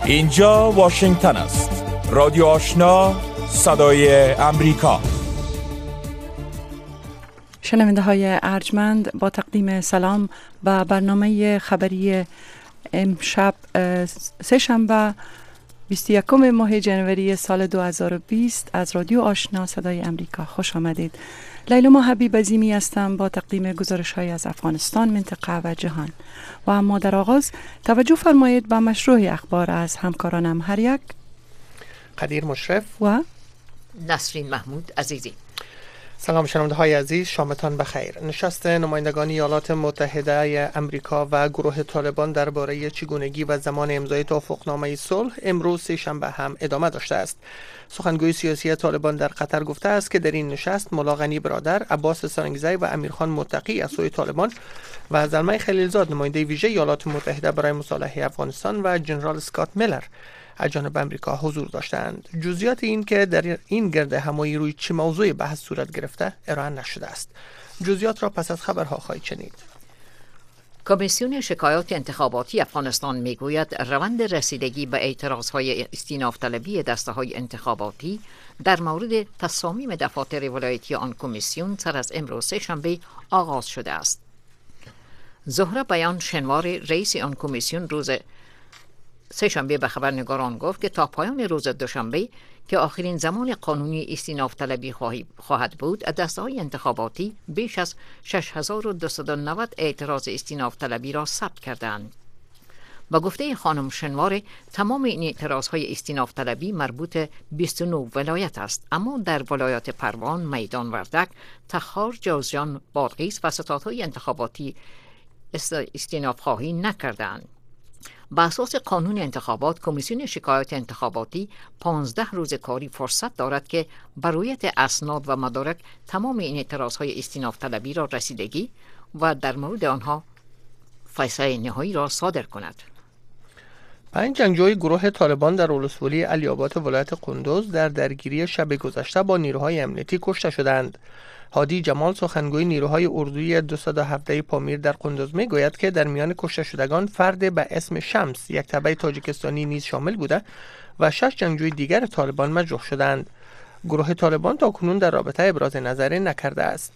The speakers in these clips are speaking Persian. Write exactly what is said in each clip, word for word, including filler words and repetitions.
اینجا واشنگتن است. رادیو آشنا، صدای امریکا. شنونده های ارجمند، با تقدیم سلام به برنامه خبری امشب سه شنبه بیست و یکم ماه جنوری سال دو هزار و بیست از رادیو آشنا صدای امریکا خوش آمدید. لیلا حبیب عظیمی هستم با تقدیم گزارش های از افغانستان، منطقه و جهان. و اما در آغاز توجه فرمایید به مشروع اخبار از همکارانم. هر یک قدیر مشرف و نسرین محمود عزیزی. سلام شنونده های عزیز، شامتان بخیر. نشست نمایندگان ایالات متحده امریکا و گروه طالبان درباره چگونگی و زمان امضای توافقنامه صلح امروز سه شنبه هم ادامه داشته است. سخنگوی سیاسی طالبان در قطر گفته است که در این نشست ملا غنی برادر، عباس سارنگزی و امیرخان متقی از سوی طالبان و زلمه خلیلزاد نماینده ویژه ایالات متحده برای مصالحه افغانستان و جنرال اسکات میلر از جانب امریکا حضور داشتند. جزئیات این که در این گرد همایی روی چه موضوع بحث صورت گرفته ارائه نشده است. جزئیات را پس از خبرها خواهید شنید. کمیسیون شکایات انتخاباتی افغانستان میگوید روند رسیدگی به اعتراضهای استیناف طلبی دسته‌های انتخاباتی در مورد تصامیم دفاتر ولایتی آن کمیسیون سر از امروز سه شنبه آغاز شده است. زهره بیان شنوار رئیس آن کمیسیون روز سه شنبه به خبرنگاران گفت که تا پایان روز دوشنبه که آخرین زمان قانونی استیناف طلبی خواهد بود، دسته‌های انتخاباتی بیش از شش هزار و دویست و نود اعتراض استیناف طلبی را ثبت کردند. با گفته خانم شنوار، تمام این اعتراضهای استیناف طلبی مربوط بیست و نه ولایت است، اما در ولایات پروان، میدان وردک، تخار، جوزجان، بادغیس و ستادهای انتخاباتی استیناف خواهی نکردند. با اساس قانون انتخابات، کمیسیون شکایات انتخاباتی پانزده روز کاری فرصت دارد که بر رویت اسناد و مدارک تمام این اعتراضهای استیناف طلبی را رسیدگی و در مورد آنها فیصله نهایی را صادر کند. پنج جنگجوی گروه طالبان در ولسوالی علی‌آباد ولایت قندوز در درگیری شب گذشته با نیروهای امنیتی کشته شدند. هادی جمال، سخنگوی نیروهای اردوی دویست و هفده پامیر در قندوز میگوید که در میان کشته شدگان فرد به اسم شمس، یک تبع تاجیکستانی نیز شامل بوده و شش جنگجوی دیگر طالبان مجروح شدند. گروه طالبان تاکنون در رابطه ابراز نظر نکرده است.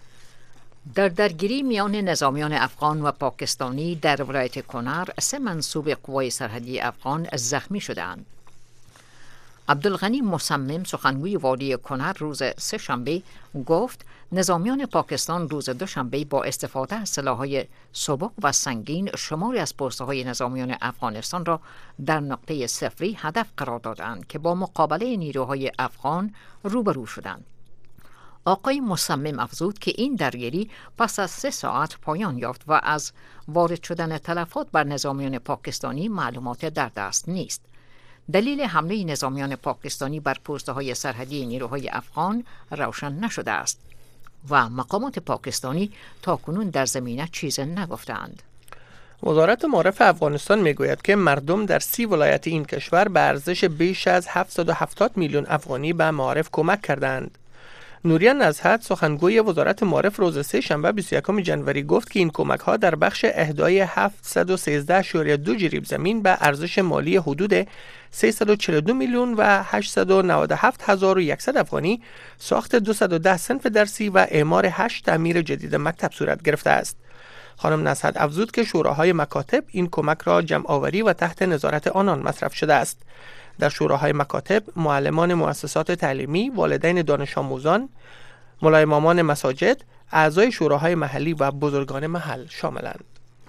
در درگیری میان نظامیان افغان و پاکستانی در ولایت کنر، سه منصوب قوای سرحدی افغان زخمی شدند. عبدالغنی مصمم، سخنگوی والی کنر، روز سه شنبه گفت نظامیان پاکستان روز دوشنبه با استفاده از سلاح‌های سبک و سنگین شماری از پست‌های نظامیان افغانستان را در نقطه صفری هدف قرار دادند که با مقابله نیروهای افغان روبرو شدند. آقای مصمم افزود که این درگیری پس از سه ساعت پایان یافت و از وارد شدن تلفات بر نظامیان پاکستانی معلومات در دست نیست. دلیل حمله نظامیان پاکستانی بر پست‌های سرحدی نیروهای افغان روشن نشده است و مقامات پاکستانی تاکنون در زمینه چیز نگفتند. وزارت معارف افغانستان میگوید که مردم در سی ولایت این کشور به ارزش بیش از هفتصد و هفتاد میلیون افغانی به معارف کمک کردند. نوریان نزهت، سخنگوی وزارت معارف، روز سه شنبه بیست و یکم جنوری گفت که این کمک ها در بخش اهدای هفتصد و سیزده اشاریه دو جریب زمین به ارزش مالی حدود سیصد و چهل و دو میلیون و هشتصد و نود و هفت هزار و صد افغانی، ساخت دویست و ده صنف درسی و اعمار هشت تعمیر جدید مکتب صورت گرفته است. خانم نزهت افزود که شوراهای مکاتب این کمک را جمع آوری و تحت نظارت آنان مصرف شده است. در شوراهای مکاتب معلمان مؤسسات تعلیمی، والدین دانش آموزان، مولای امامان مساجد، اعضای شوراهای محلی و بزرگان محل شاملند.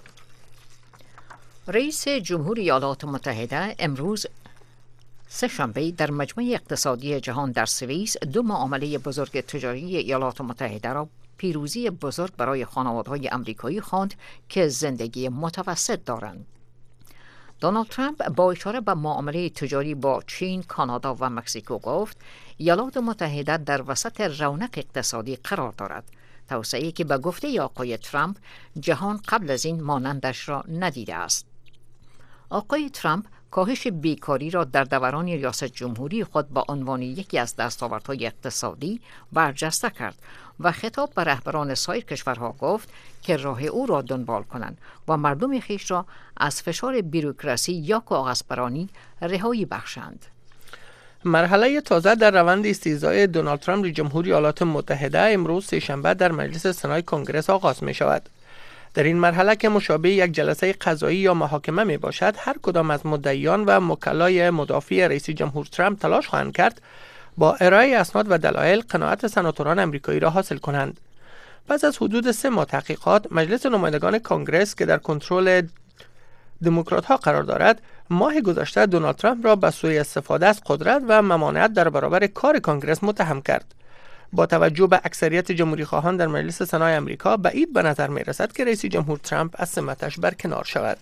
رئیس جمهور ایالات متحده امروز سه شنبه در مجمع اقتصادی جهان در سوئیس دو معامله بزرگ تجاری ایالات متحده را پیروزی بزرگ برای خانواده‌های آمریکایی خواند که زندگی متوسط دارند. دونالد ترامپ با اشاره به معامله تجاری با چین، کانادا و مکزیکو گفت ایالات متحده در وسط رونق اقتصادی قرار دارد، توسعه‌ای که به گفته آقای ترامپ جهان قبل از این مانندش را ندیده است. آقای ترامپ کاهش بیکاری را در دوران ریاست جمهوری خود با عنوان یکی از دستاوردهای اقتصادی برجسته کرد و خطاب به رهبران سایر کشورها گفت که راه او را دنبال کنند و مردم خیش را از فشار بوروکراسی یا کاغذبرانی رهایی بخشند. مرحله تازه در روند استیضاح دونالد ترامپ رئیس جمهوری ایالات متحده امروز سه‌شنبه در مجلس سنای کنگره آغاز می شود. در این مرحله که مشابه یک جلسه قضایی یا محاکمه می باشد، هر کدام از مدعیان و مکلای مدافع رئیس جمهور ترامپ تلاش خواهند کرد با ارائه اسناد و دلایل قناعت سناتوران آمریکایی را حاصل کنند. پس از حدود سه ماه تحقیقات، مجلس نمایندگان کنگره که در کنترل دموکرات ها قرار دارد، ماه گذشته دونالد ترامپ را به سوی استفاده از قدرت و ممانعت در برابر کار کنگره متهم کرد. با توجه به اکثریت جمهوری خواهان در مجلس سنای آمریکا، بعید به نظر می رسد که رئیس جمهور ترامپ از سمتش برکنار شود.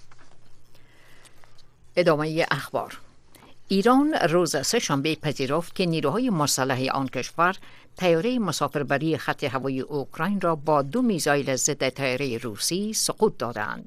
ادامه اخبار. ایران روز سه‌شنبه پذیرفت که نیروهای مسلح آن کشور طیاره مسافربری خط هوایی اوکراین را با دو میزایل ضد طیاره روسی سقوط دادند.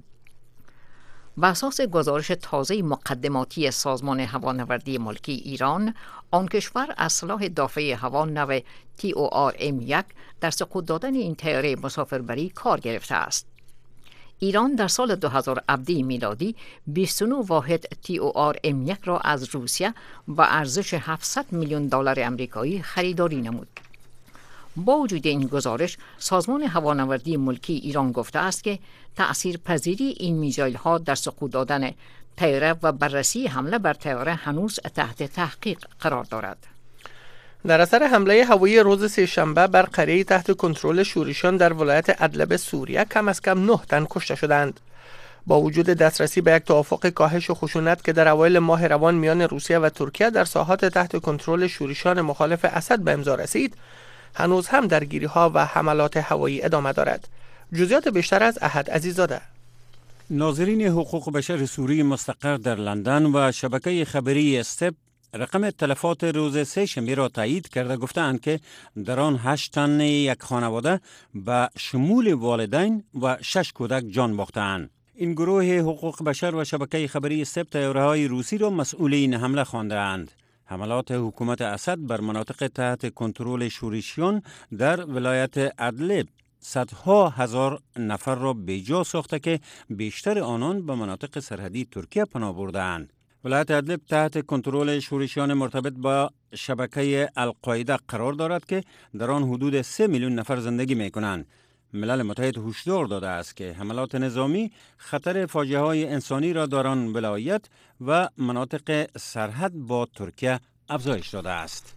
بر اساس گزارش تازه مقدماتی سازمان هوانوردی ملکی ایران، آن کشور از سلاح دافع هوا نو تی او آر ام یک در سقوط دادن این طیاره مسافربری کار گرفته است. ایران در سال دو هزار و هفده میلادی بیست و نه واحد تی او آر ام یک را از روسیه با ارزش هفتصد میلیون دلار آمریکایی خریداری نمود. با وجود این گزارش، سازمان هوانوردی ملکی ایران گفته است که تأثیر پذیری این میزایل ها در سقوط دادن طیاره و بررسی حمله بر طیاره هنوز تحت تحقیق قرار دارد. در اثر حمله هوایی روز سه‌شنبه بر قریه تحت کنترل شورشیان در ولایت ادلب سوریه، کم از کم نه تن کشته شدند. با وجود دسترسی به یک توافق کاهش خشونت که در اوایل ماه روان میان روسیه و ترکیه در ساحات تحت کنترل شورشیان مخالف اسد به امضا رسید، هنوز هم درگیری ها و حملات هوایی ادامه دارد. جزئیات بیشتر از احد عزیزاده. ناظرین حقوق بشر سوری مستقر در لندن و شبکه خبری استپ رقم تلفات روز سه‌شنبه را تایید کرده، گفتند که در آن هشت تن یک خانواده به شمول والدین و شش کودک جان باختند. این گروه حقوق بشر و شبکه خبری استپ طیاره‌های روسی را مسئولین حمله خواندند. حملات حکومت اسد بر مناطق تحت کنترل شورشیان در ولایت ادلب صدها هزار نفر را بیجا ساخته که بیشتر آنان به مناطق سرحدی ترکیه پناه بردند. ولایت ادلب تحت کنترل شورشیان مرتبط با شبکه القاعده قرار دارد که در آن حدود سه میلیون نفر زندگی می کنند. ملل متحد هشدار داده است که حملات نظامی خطر فاجعه های انسانی را در آن ولایت و مناطق سرحد با ترکیه افزایش داده است.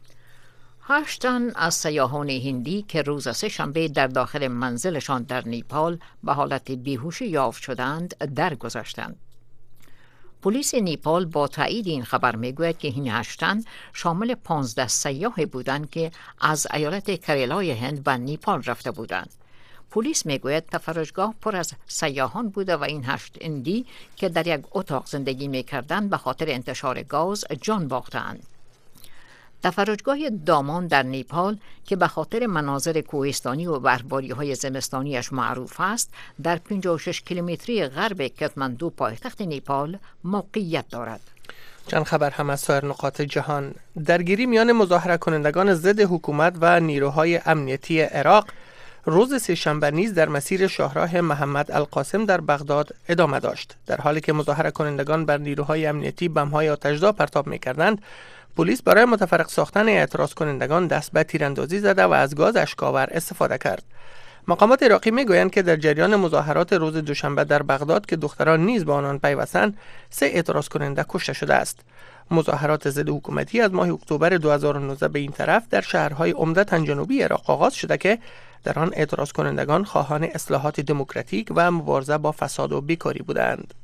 هشت تن از سیاحان هندی که روز سه‌شنبه در داخل منزلشان در نیپال به حالت بیهوشی یافت شدند درگذشتند. پلیس نیپال با تایید این خبر میگوید که این هشت تن شامل پانزده سیاح بودند که از ایالت کریلای هند به نیپال رفته بودند. پلیس میگوید تفرجگاه پر از سیاحان بوده و این هشت هندی که در یک اتاق زندگی میکردند به خاطر انتشار گاز جان باختند. تفرجگاه دامان در نیپال که به خاطر مناظر کوهستانی و برفباری‌های زمستانیش معروف است، در پنجاه و شش کیلومتری غرب کاتماندو پایتخت نیپال موقعیت دارد. چند خبر هم از سایر نقاط جهان. درگیری میان مظاهره کنندگان ضد حکومت و نیروهای امنیتی عراق روز سه‌شنبه نیز در مسیر شاهراه محمد القاسم در بغداد ادامه داشت. در حالی که مظاهره کنندگان بر نیروهای امنیتی بم‌های آتش‌زا پرتاب می‌کردند، پلیس برای متفرق ساختن اعتراض کنندگان دست به تیراندازی زده و از گاز اشک‌آور استفاده کرد. مقامات عراقی میگویند که در جریان مظاهرات روز دوشنبه در بغداد که دختران نیز به آنان پیوستند، سه اعتراض کننده کشته شده است. مظاهرات ضد حکومتی از ماه اکتبر دو هزار و نوزده به این طرف در شهرهای عمدتاً جنوبی عراق آغاز شده که در آن اعتراض کنندگان خواهان اصلاحات دموکراتیک و مبارزه با فساد و بیکاری بودند.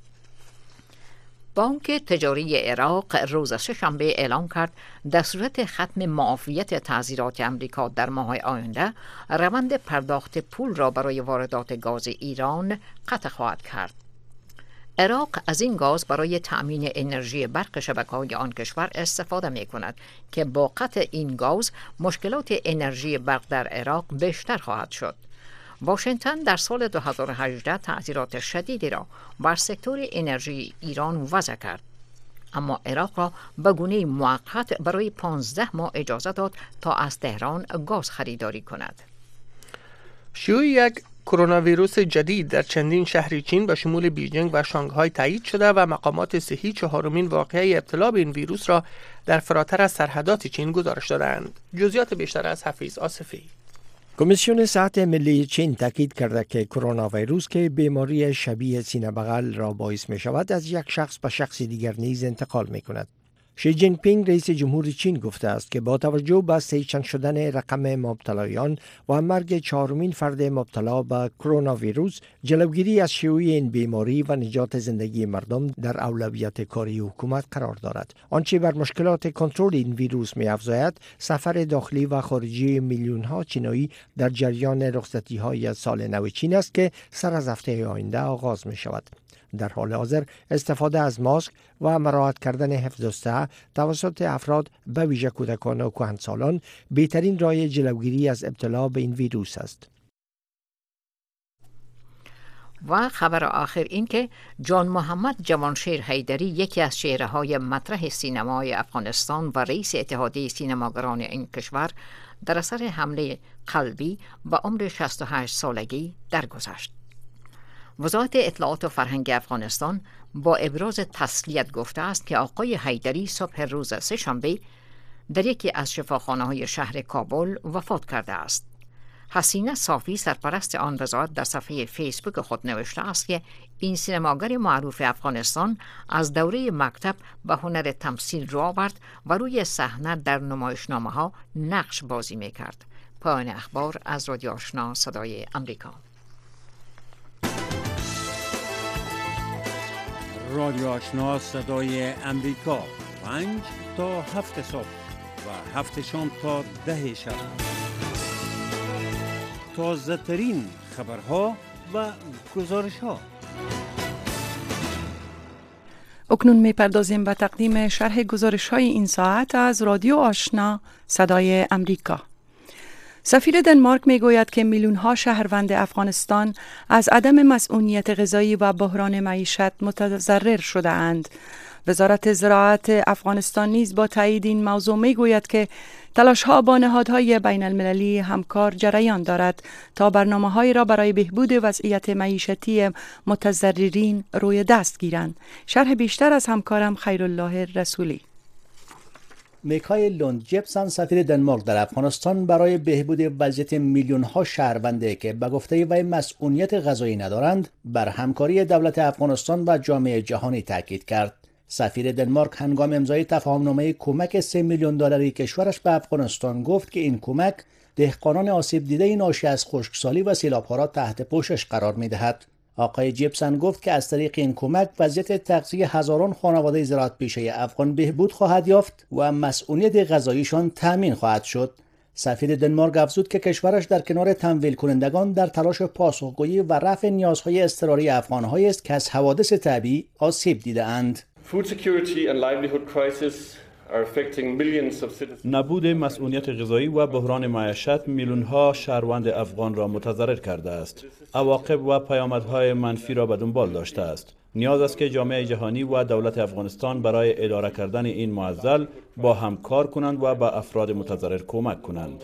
بانک تجاری عراق روز سه‌شنبه اعلام کرد در صورت ختم معافیت تعزیرات امریکا در ماه آینده، روند پرداخت پول را برای واردات گاز ایران قطع خواهد کرد. عراق از این گاز برای تأمین انرژی برق شبکه‌های آن کشور استفاده می‌کند که با قطع این گاز مشکلات انرژی برق در عراق بیشتر خواهد شد. واشنگتن در سال دو هزار و هجده تعزیرات شدیدی را بر سکتور انرژی ایران وضع کرد. اما عراق را به گونه موقت برای پانزده ماه اجازه داد تا از تهران گاز خریداری کند. شیوع یک کرونا ویروس جدید در چندین شهر چین به شمول بیجینگ و شانگهای تایید شده و مقامات صحی چهارمین واقعه ابتلا به این ویروس را در فراتر از سرحدات چین گزارش دادند. جزئیات بیشتر از حفیظ آصفی. کمیسیون صحت ملی چین تاکید کرده که کرونا ویروس که بیماری شبیه سینه بغل را باعث می شود از یک شخص به شخص دیگر نیز انتقال می کند. شی جین پینگ رئیس جمهور چین گفته است که با توجه به سه‌چند شدن رقم مبتلایان و مرگ چهارمین فرد مبتلا به کرونا ویروس، جلوگیری از شیوع این بیماری و نجات زندگی مردم در اولویت کاری حکومت قرار دارد. آنچه بر مشکلات کنترل این ویروس می افزاید، سفر داخلی و خارجی میلیون ها چینایی در جریان رخصتی های سال نو چین است که سر از هفته آینده آغاز می شود. در حال حاضر استفاده از ماسک و مراعات کردن حفظ الصحه توسط افراد به ویژه کودکان و کهنسالان بهترین راه جلوگیری از ابتلا به این ویروس است. و خبر آخر این که جان محمد جوانشیر حیدری، یکی از چهره‌های مطرح سینمای افغانستان و رئیس اتحادیه سینماگران این کشور، در اثر حمله قلبی به عمر شصت و هشت سالگی درگذشت. وزارت اطلاعات و فرهنگ افغانستان با ابراز تسلیت گفته است که آقای حیدری صبح روز سه‌شنبه در یکی از شفاخانه‌های شهر کابل وفات کرده است. حسینه صافی، سرپرست آن وزارت، در صفحه فیسبوک خود نوشته است که این سینماگر معروف افغانستان از دوره مکتب به هنر تمثیل رو آورد و روی صحنه در نمایشنامه‌ها نقش بازی می‌کرد. پایان اخبار از رادیو آشنا صدای امریکا. رادیو آشنا صدای امریکا، پنج تا هفت صبح و هفت شام تا ده شب. تازه ترین خبرها و گزارش ها. اکنون می پردازیم به تقدیم شرح گزارش های این ساعت از رادیو آشنا صدای امریکا. سفیر دنمارک می گوید که میلیون ها شهروند افغانستان از عدم مسئولیت غذایی و بحران معیشت متضرر شده اند. وزارت زراعت افغانستان نیز با تایید این موضوع می گوید که تلاش ها با نهادهای بین المللی همکار جریان دارد تا برنامه های را برای بهبود وضعیت معیشتی متضررین روی دست گیرند. شرح بیشتر از همکارم خیرالله رسولی. میکایل لوند جپسن، سفیر دنمارک در افغانستان، برای بهبود وضعیت میلیون ها شهرونده که به گفته وی مسئولیت غذایی ندارند، بر همکاری دولت افغانستان و جامعه جهانی تاکید کرد. سفیر دنمارک هنگام امضای تفاهمنامه کمک سه میلیون دلاری کشورش به افغانستان گفت که این کمک دهقانان آسیب دیده ناشی از خشکسالی و سیلاب‌ها را تحت پوشش قرار می‌دهد. آقای جیپسن گفت که از طریق این کمک وضعیت تغذیه هزاران خانواده زراعت پیشه افغان بهبود خواهد یافت و مسئولیت غذاییشان تأمین خواهد شد. سفیر دنمارک افزود که کشورش در کنار تمویل کنندگان در تلاش پاسخگویی و رفع نیازهای اضطراری افغان‌هایی است که از حوادث طبیعی آسیب دیده‌اند. نبود مسئولیت غذایی و بحران معیشت میلیون‌ها شهروند افغان را متضرر کرده است. عواقب و پیامدهای منفی را به دنبال داشته است. نیاز است که جامعه جهانی و دولت افغانستان برای اداره کردن این معضل با هم کار کنند و به افراد متضرر کمک کنند.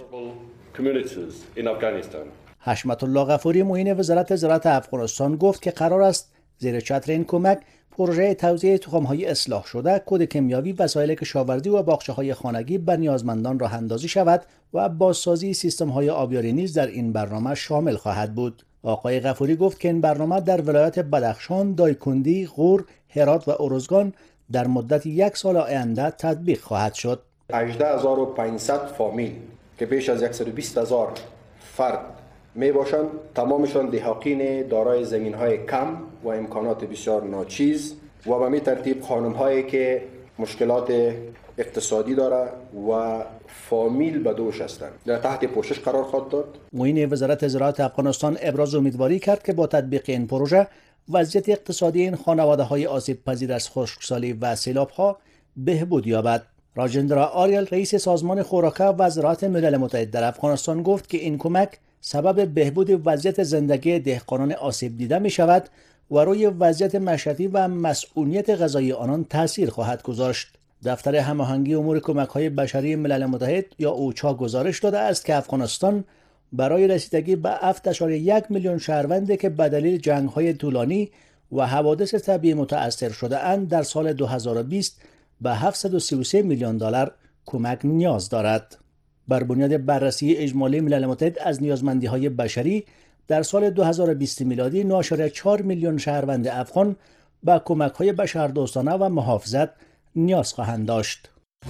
حشمت الله غفوری، معین وزارت زراعت افغانستان، گفت که قرار است زیر چتر این کمک پروژه توزیع تخم‌های اصلاح شده، کود کیمیاوی، وسایل کشاورزی و باغچه‌های خانگی به نیازمندان راه اندازی شود و بازسازی سیستم‌های آبیاری نیز در این برنامه شامل خواهد بود. آقای غفوری گفت که این برنامه در ولایت بدخشان، دایکندی، غور، هرات و ارزگان در مدت یک سال آینده تطبیق خواهد شد. هجده هزار و پانصد فامیل که بیش از صد و بیست هزار فرد می باشند، تمامشان دهقین دارای زمین‌های کم و امکانات بسیار ناچیز و به می ترتیب خانم‌هایی که مشکلات اقتصادی داره و فامیل به دوش هستند در تحت پوشش قرار خواهد داد. معین وزارت زراعت افغانستان ابراز امیدواری کرد که با تطبیق این پروژه وضعیت اقتصادی این خانواده‌های آسیب پذیر از خشکسالی و سیلاب‌ها بهبود یابد. راجندرا آریل، رئیس سازمان خوراک و زراعت ملل متحد در افغانستان، گفت که این کمک سبب بهبود وضعیت زندگی دهقانان آسیب دیده می شود و روی وضعیت معیشتی و مسئولیت غذایی آنان تاثیر خواهد گذاشت. دفتر هماهنگی امور کمک‌های بشری ملل متحد یا اوچا گزارش داده است که افغانستان برای رسیدگی به هفت ممیز یک میلیون شهروندی که به دلیل جنگ‌های طولانی و حوادث طبیعی متأثر شده اند در سال دو هزار و بیست به هفتصد و سی و سه میلیون دلار کمک نیاز دارد. بر بنیاد بررسی اجمالی ملل متحد از نیازمندی‌های بشری در سال دو هزار و بیست میلادی نه ممیز چهار میلیون شهروند افغان به کمک‌های بشردوستانه و محافظت نیاز خواهند داشت.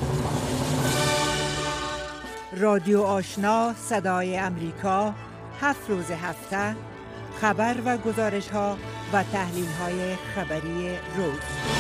رادیو آشنا صدای امریکا، هفت روز هفته خبر و گزارش ها و تحلیل های خبری روز.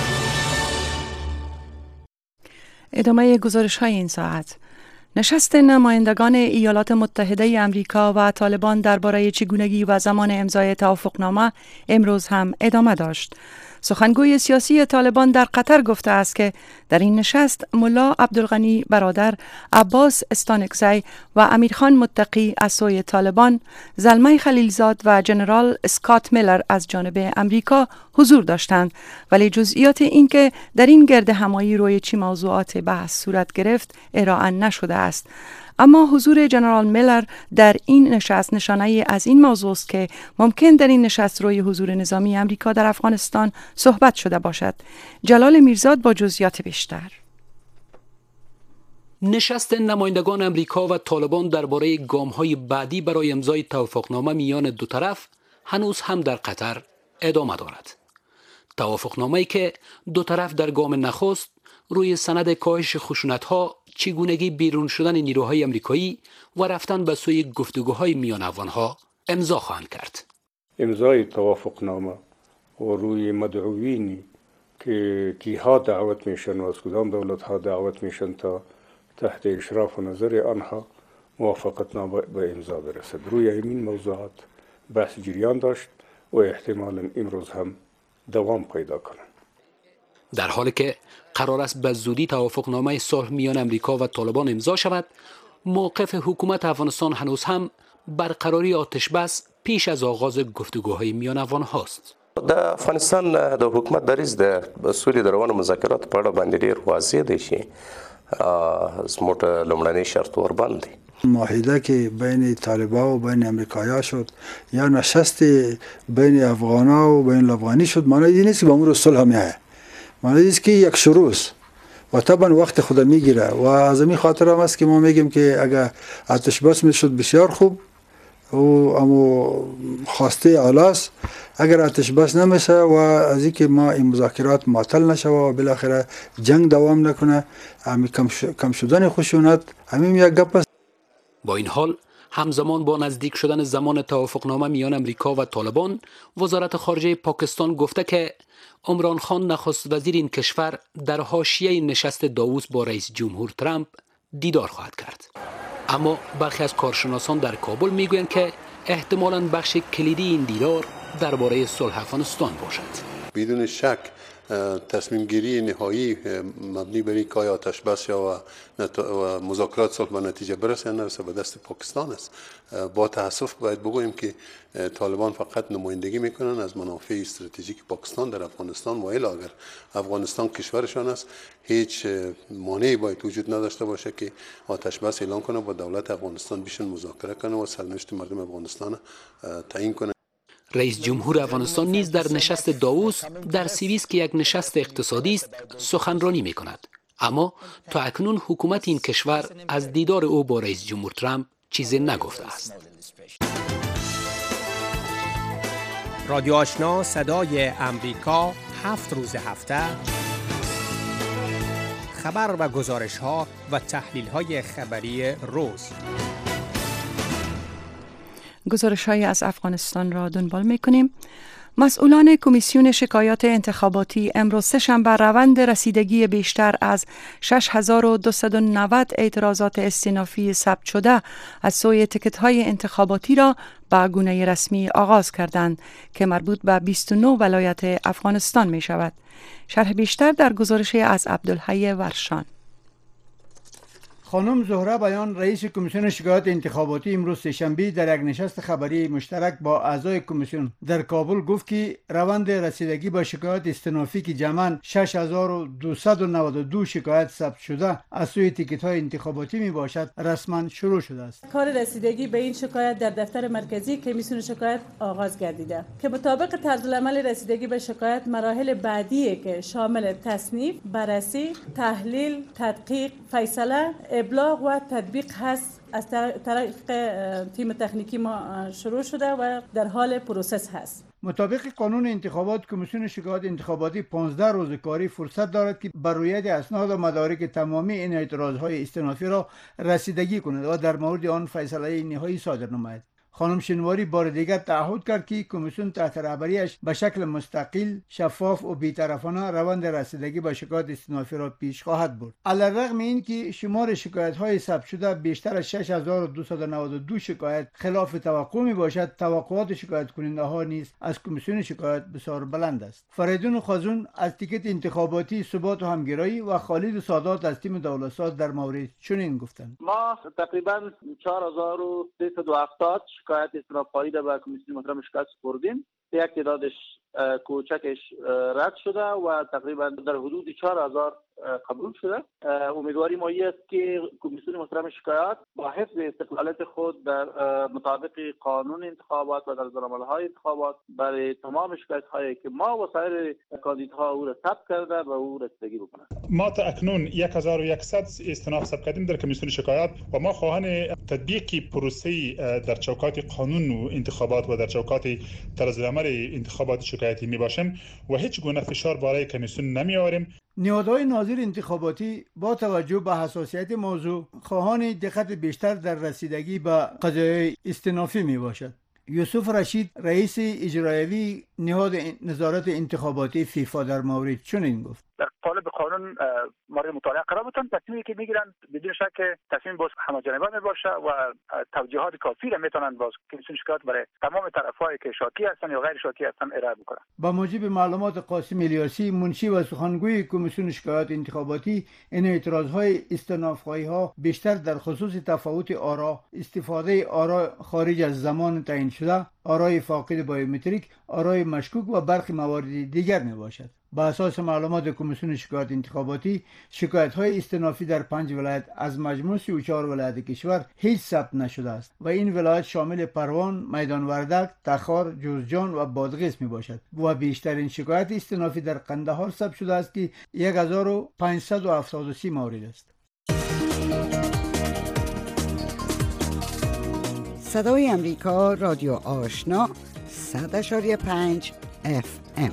ادامه گزارش های این ساعت. نشست نمایندگان ایالات متحده امریکا و طالبان درباره چگونگی و زمان امضای توافقنامه امروز هم ادامه داشت. سخنگوی سیاسی طالبان در قطر گفته است که در این نشست ملا عبدالغنی برادر، عباس استانکزی و امیرخان متقی از سوی طالبان، زلمه خلیلزاد و جنرال اسکات میلر از جانب امریکا حضور داشتند، ولی جزئیات این که در این گرد همایی روی چه موضوعات بحث صورت گرفت ارائه نشده است. اما حضور جنرال میلر در این نشست نشانه از این موضوع است که ممکن در این نشست روی حضور نظامی امریکا در افغانستان صحبت شده باشد. جلال میرزاد با جزئیات بیشتر. نشست نمایندگان امریکا و طالبان درباره گام‌های بعدی برای امضای توافقنامه میان دو طرف هنوز هم در قطر ادامه دارد. توافقنامه‌ای که دو طرف در گام نخست روی سند کاهش خشونت‌ها، چگونگی بیرون شدن نیروهای امریکایی و رفتن به سوی گفتگوهای میان افغان‌ها امضا خواهند کرد. امضای توافقنامه و روی مدعوینی که کیها دعوت میشن و از کدام دولت‌ها دعوت میشن تا تحت اشراف و نظر آنها موافقتنامه به امضا برسد. روی این موضوعات بحث جریان داشت و احتمالاً امروز هم دوام پیدا کنند. در حالی که قرار است به زودی توافقنامه صلح میان امریکا و طالبان امضا شود، موقف حکومت افغانستان هنوز هم برقراری آتش بس پیش از آغاز گفتگوهای میان افغان هاست. د افغانستان د حکومت دریځ د سولې د روانو مذاکراتو په اړه باندې ډېر واضح دی چې زموږ لومړنی شرط وربند دی. معاهده که بین طالبان و بین امریکایی‌ها شد یا نشست بین افغان‌ها و بین افغانی شد، معنی این نیست که به امور صلح میاد. معنی است که یک شروع است و طبعا وقت خود میگیره و از این خاطر هم است که ما میگیم که اگر آتش بس میشد بسیار خوب و اما خواسته اعلی است. اگر آتش بس نمیشه و از اینکه ما این مذاکرات معطل نشه و بالاخره جنگ دوام نکنه، همین کم شدن خشونت همین یک گپ است. با این حال همزمان با نزدیک شدن زمان توافقنامه میان امریکا و طالبان، وزارت خارجه پاکستان گفته که عمران خان نخست وزیر این کشور در حاشیه نشست داووس با رئیس جمهور ترامپ دیدار خواهد کرد. اما برخی از کارشناسان در کابل میگویند که احتمالاً بخش کلیدی این دیدار درباره صلح افغانستان باشد. بدون شک تصمیم گیری نهایی مبنی بر اینکه آیا آتش بس یا و مذاکرات صلح به نتیجه برسه یا نرسه به دست پاکستان است. با تاسف باید بگوییم که طالبان فقط نمایندگی میکنن از منافع استراتژیک پاکستان در افغانستان و الا اگر افغانستان کشورشان است هیچ مانعی باید وجود نداشته باشه که آتش بس اعلان کنه با دولت افغانستان بشن مذاکره کنه و سرنوشت مردم افغانستان تعیین کنه. رئیس جمهور افغانستان نیز در نشست داووس در سوئیس که یک نشست اقتصادی است سخنرانی می کند. اما تا اکنون حکومت این کشور از دیدار او با رئیس جمهور ترامپ چیزی نگفته است. رادیو آشنا صدای امریکا، هفت روز هفته خبر و گزارش ها و تحلیل های خبری روز. گزارش های از افغانستان را دنبال می کنیم. مسئولان کمیسیون شکایات انتخاباتی امروز سه‌شنبه روند رسیدگی بیشتر از شش هزار و دویست و نود اعتراضات استینافی ثبت شده از سوی تکت های انتخاباتی را به گونه رسمی آغاز کردند که مربوط به بیست و نه ولایت افغانستان می شود. شرح بیشتر در گزارش از عبدالحی ورشان. خانم زهره بیان رئیس کمیسیون شکایات انتخاباتی امروز سه‌شنبه در یک نشست خبری مشترک با اعضای کمیسیون در کابل گفت که روند رسیدگی به شکایات استنافی که جمعاً شش هزار و دویست و نود و دو شکایت ثبت شده از سوی تیکت‌های انتخاباتی می باشد رسما شروع شده است. کار رسیدگی به این شکایت در دفتر مرکزی کمیسیون شکایت آغاز گردیده که مطابق طرزالعمل رسیدگی به شکایت مراحل بعدی که شامل تصنیف، بررسی، تحلیل، تدقیق، فیصله، ابلاغ و تطبیق هست از طریق تیم تکنیکی ما شروع شده و در حال پروسس هست. مطابق قانون انتخابات کمیسیون شکایات انتخاباتی پانزده روز کاری فرصت دارد که بر رویت اسناد و مدارک تمامی این اعتراضهای استنافی را رسیدگی کند و در مورد آن فیصله نهایی صادر نماید. خانم شنواری بار دیگر تعهد کرد که کمیسیون تحت رهبریش به شکل مستقل، شفاف و بی‌طرفانه روند رسیدگی به شکایات استنافی را پیش خواهد برد. علیرغم اینکه شمار شکایت‌های ثبت شده بیشتر از شش هزار و دویست و نود و دو شکایت خلاف توقع میباشد، توقعات شکایت کننده ها نیز از کمیسیون شکایت بسیار بلند است. فریدون خازون از تیکت انتخاباتی ثبات و همگرایی و خالد سادات از تیم دولت‌ساز در مورد چنین گفتند: ما تقریبا چهار هزار و سیصد و هفتاد شکایت استنافی را به کمیسیون محترم شکایت سپردیم. یک تعدادش کوچکش رد شده و تقریبا در حدود چهار هزار قبول شده. امیدواری ما است که کمیسیون محترم شکایات با حفظ استقلالیت خود در مطابق قانون انتخابات و در ضرب‌العمل‌های انتخابات برای تمام شکایت‌هایی که ما و سایر کاندیداها او را ثبت کرده و او رسیدگی بکنند. ما تا اکنون یک هزار و صد استناف ثبت کردیم در کمیسیون شکایات و ما خواهان تطبیق پروسه در چوکات قانون و انتخابات و در چوکات طرزالعمل انتخابات شکایتی می باشیم و هیچ گونه فشار برای کمیسیون نمی آوریم. نهادهای ناظر انتخاباتی با توجه به حساسیت موضوع خواهان دقت بیشتر در رسیدگی به قضایای استنافی می باشد. یوسف رشید رئیس اجرایی نهاد نظارت انتخاباتی فیفا در مورد چنین گفت: در قالب قانون مورد مطالعه قرار بودن. تصمیمی که میگیرن بدون شک تصمیم باز همه‌جانبه باشه و توجیهات کافی را میتونن باز کمیسیون شکایات برای تمام طرفایی که شاکی هستن یا غیر شاکی هستن ارائه بکنن. با موجب معلومات قاسم الیاسی منشی و سخنگوی کمیسیون شکایات انتخاباتی، این اعتراضهای استناف‌خواهی‌ها بیشتر در خصوص تفاوت آرا، استفاده آرا خارج از زمان تعیین شده، آرای فاقد بایومتریک، آرای مشکوک و برخی موارد دیگر می باشد. با اساس معلومات کمیسیون شکایات انتخاباتی، شکایت‌های استنافی در پنج ولایت از مجموع سی و چهار ولایت کشور هیچ ثبت نشده است و این ولایت شامل پروان، میدان وردک، تخار، جوزجان و بادغیس می باشد و بیشترین شکایت استنافی در قندهار ثبت شده است که یک هزار و پانصد و هفتاد و سه مورد است. صدای امریکا، رادیو آشنا، صد و پنج اف ام.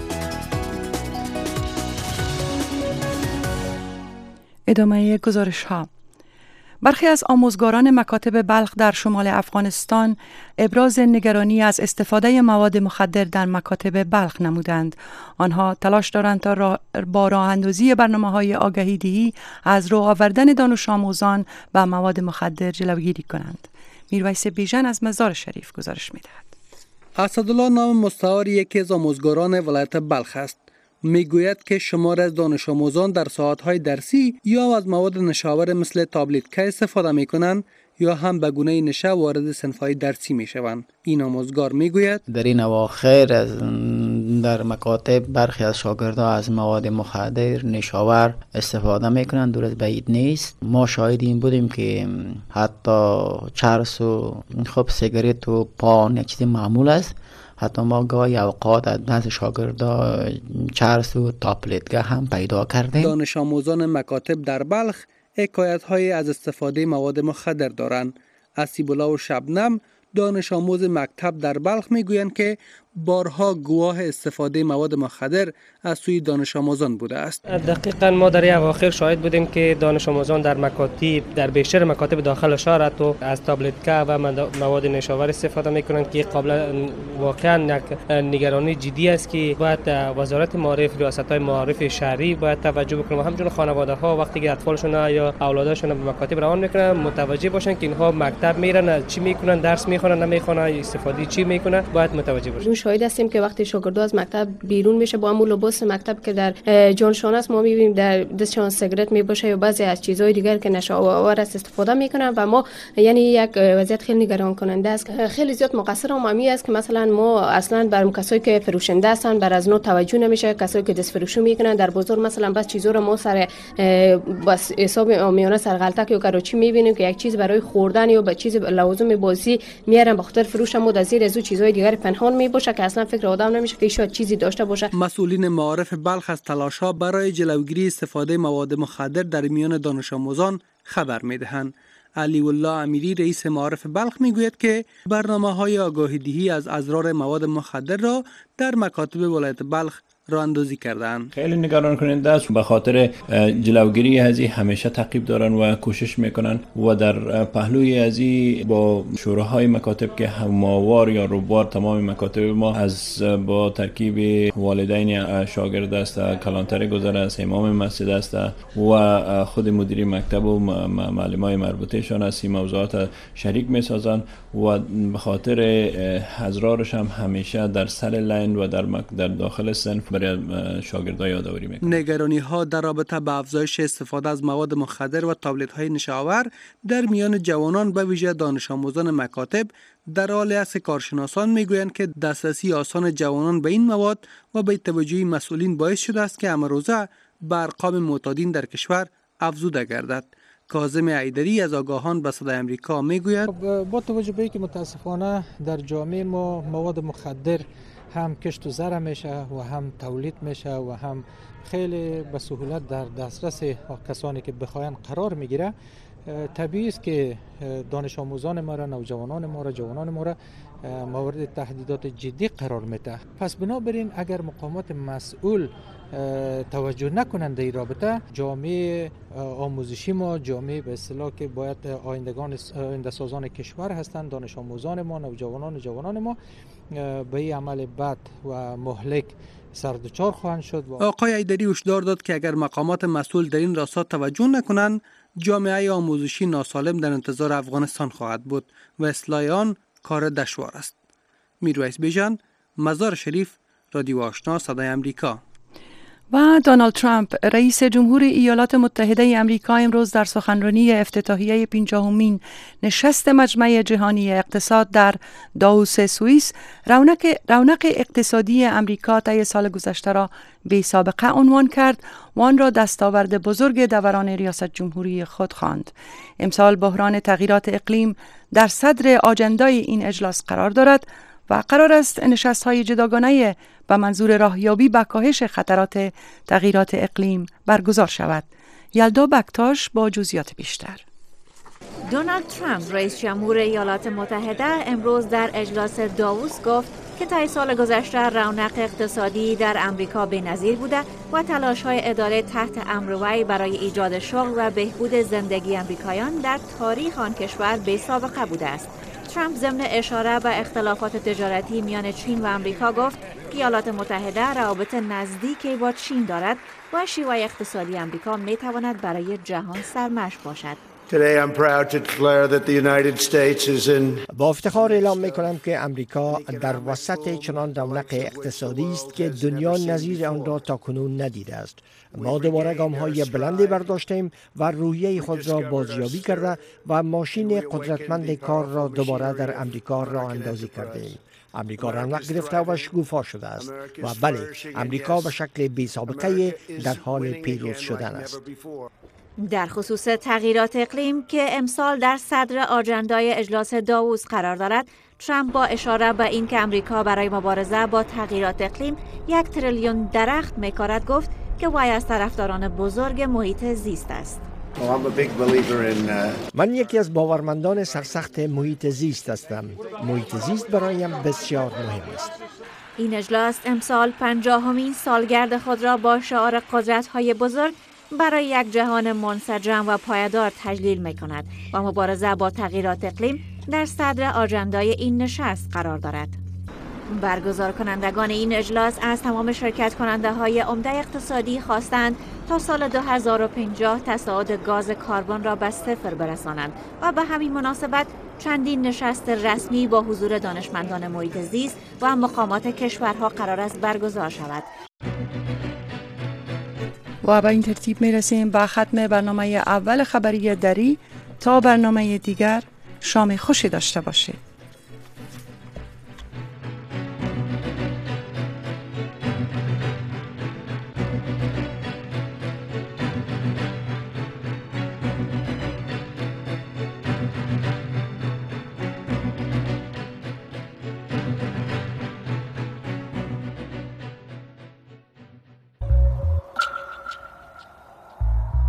ادامه گزارش ها. برخی از آموزگاران مکاتب بلخ در شمال افغانستان ابراز نگرانی از استفاده مواد مخدر در مکاتب بلخ نمودند. آنها تلاش دارند تا را با راه اندازی برنامه‌های آگهی دهی از رو آوردن دانش آموزان به مواد مخدر جلوگیری کنند. میرویس بیژن از مزار شریف گزارش می‌دهد. اسدالله نام مستعار یکی از آموزگاران ولایت بلخ است. میگوید که شمار از دانش آموزان در ساعت‌های درسی یا از مواد نشاور مثل تابلت که استفاده می‌کنند یا هم به گونه نشه وارد صنف‌های درسی می‌شوند. این آموزگار میگوید در این اواخر از در مکاتب برخی از شاگردها از مواد مخدر نشاور استفاده میکنند. درست بعید نیست. ما شاهد این بودیم که حتی چرس و خب سیگارت و پان یک چیز معمول است. حتی ما گاهی اوقات از نزد شاگردا چرس و تابلتگاه هم پیدا کردیم. دانش آموزان مکاتب در بلخ حکایت‌های از استفاده مواد مخدر دارند. اسیب‌الله و شبنم دانش آموز مکتب در بلخ میگویند که بارها گواه استفاده مواد مخدر از سوی دانش آموزان بوده است. دقیقاً ما در اواخر شاهد بودیم که دانش آموزان در مکاتب در بیشتر مکاتب داخل شهر تو از تابلتکا و مواد نشاور استفاده میکنند که قبلا واقعاً یک نگرانی جدی است که باید وزارت معارف، ریاست‌های معارف شهری باید توجه بکنه و همچنین خانواده‌ها وقتی که اطفالشون یا اولادشون به مکاتب روان میکنن متوجه باشن که اینها مکتب میرن چی میکنن، درس میخونن نمیخونن، استفاده چی میکنن، باید متوجه باشن. شاهد هستیم که وقتی شاگردان از مکتب بیرون میشه با همون لباس مکتب که در جانشان است، ما میبینیم در دستشان سیگارت میباشه یا بعضی از چیزهای دیگر که نشه‌آور است استفاده میکنن و ما یعنی یک وضعیت خیلی نگران کننده است. خیلی زیاد مقصر هم همی است که مثلا ما اصلا بر کسایی که فروشنده هستن بر از نو توجه نمیشه، کسایی که دست فروشی میکنن در بازار مثلا بس چیزا رو ما سر بس حساب عامیانه سر غلطک یا کراچی میبینیم که یک چیز برای خوردن یا به چیز لوازم بازی میارن به خاطر فروش، ما در زیر از چیزهای دیگر پنهان میباشه که اصلا فکر آدم نمیشه که شاید چیزی داشته باشه. مسئولین معارف بلخ از تلاش‌ها برای جلوگیری استفاده مواد مخدر در میان دانش آموزان خبر میدهند. علی الله امیری رئیس معارف بلخ میگوید که برنامه‌های آگاهی دهی از اضرار مواد مخدر را در مکاتب ولایت بلخ راه اندازی کردن. خیلی نگران کننده است، به خاطر جلوگیری از این همیشه تعقیب دارن و کوشش میکنن و در پهلوی از این با شوراهای مکاتب که هموار یا روبار تمام مکاتب ما از با ترکیب والدین شاگرد است، کلانتر گذر است، امام مسجد است و خود مدیر مکتب و معلمای مربوطهشان است این موضوعات شریک میسازن و به خاطر اضرارش هم همیشه در سر لین و در در داخل صنف شاگردان یادآوری میکنه. نگرانی ها در رابطه با افزایش استفاده از مواد مخدر و تابلت های نشه‌آور در میان جوانان به ویژه دانش آموزان مکاتب در حال است. کارشناسان میگویند که دسترسی آسان جوانان به این مواد و به توجه مسئولین باعث شده است که امروزه به ارقام معتادین در کشور افزوده گردد. کاظم ایدری از آگاهان به صدای امریکا میگوید با توجه به اینکه متاسفانه در جامعه ما مواد مخدر هم کشت و زر میشه و هم تولید میشه و هم خیلی به سهولت در دسترس کسانی که بخواین قرار میگیره، طبیعی است که دانش آموزان ما را، نوجوانان ما را، جوانان ما را مورد تهدیدات جدی قرار میده. پس بنابراین اگر مقامات مسئول توجه نکنند در این رابطه، جامعه آموزشی ما، جامعه به اصطلاح که باید آیندگان آینده سازان کشور هستند، دانش آموزان ما، نوجوانان و جوانان ما به این عمل بد و مهلک سردچار خواهند شد. آقای ایدری هشدار داد که اگر مقامات مسئول در این راستا توجه نکنند، جامعه آموزشی ناسالم در انتظار افغانستان خواهد بود و اصلاح آن کار دشوار است. میرویس بیژن، مزار شریف، رادیو آشنا، صدای امریکا. و دونالد ترامپ رئیس جمهور ایالات متحده آمریکا امروز در سخنرانی افتتاحیه پنجاهمین نشست مجمع جهانی اقتصاد در داووس سوئیس رونق رونق اقتصادی آمریکا طی سال گذشته را بی سابقه عنوان کرد و آن را دستاورد بزرگ دوران ریاست جمهوری خود خواند. امسال بحران تغییرات اقلیم در صدر آجندای این اجلاس قرار دارد و قرار است نشست‌های جداگانه به منظور راهیابی به کاهش خطرات تغییرات اقلیم برگزار شود. یلدا بکتاش با جزئیات بیشتر. دونالد ترامپ رئیس جمهور ایالات متحده امروز در اجلاس داووس گفت که طی سال گذشته رونق اقتصادی در امریکا بی‌نظیر بوده و تلاش‌های اداره تحت امر وی برای ایجاد شغل و بهبود زندگی امریکایان در تاریخ آن کشور بی‌سابقه بوده است. ترامپ ضمن اشاره به اختلافات تجارتی میان چین و امریکا گفت که ایالات متحده روابط نزدیکی با چین دارد و شیوه اقتصادی امریکا میتواند برای جهان سرمشق باشد. با افتخار اعلام میکنم که امریکا در وسط چنان رونق اقتصادی است که دنیا نظیر آن را تاکنون ندیده است. ما دوباره گام‌های بلندی برداشتیم و روحیه خود را بازیابی کرده و ماشین قدرتمند کار را دوباره در امریکا راه اندازی کردیم. امریکا رونق گرفته و شکوفا شده است و بله، امریکا به شکل بی سابقه در حال پیروز شدن است. در خصوص تغییرات اقلیم که امسال در صدر آجندای اجلاس داووس قرار دارد، ترامپ با اشاره به اینکه امریکا برای مبارزه با تغییرات اقلیم یک تریلیون درخت میکارد گفت که وی از طرفداران بزرگ محیط زیست است. من یکی از باورمندان سرسخت محیط زیست هستم. محیط زیست برایم بسیار مهم است. این اجلاس امسال پنجاهمین سالگرد خود را با شعار قدرت‌های بزرگ برای یک جهان منسجم و پایدار تجلیل می‌کند و مبارزه با تغییرات اقلیم در صدر آجندای این نشست قرار دارد. برگزار کنندگان این اجلاس از تمام شرکت کننده های عمده اقتصادی خواستند تا سال دو هزار و پنجاه تصاعد گاز کربن را به صفر برسانند و به همین مناسبت چندین نشست رسمی با حضور دانشمندان محیط زیست و مقامات کشورها قرار است برگزار شود. و به این ترتیب می رسیم به ختم برنامه اول خبری دری. تا برنامه دیگر شام خوشی داشته باشید.